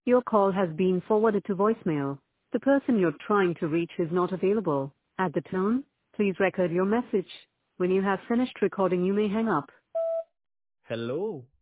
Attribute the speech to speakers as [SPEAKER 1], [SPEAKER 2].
[SPEAKER 1] Your call has been forwarded to voicemail. The person you're trying to reach is not available. At the tone, please record your message. When you have finished recording, you may hang up.
[SPEAKER 2] Hello.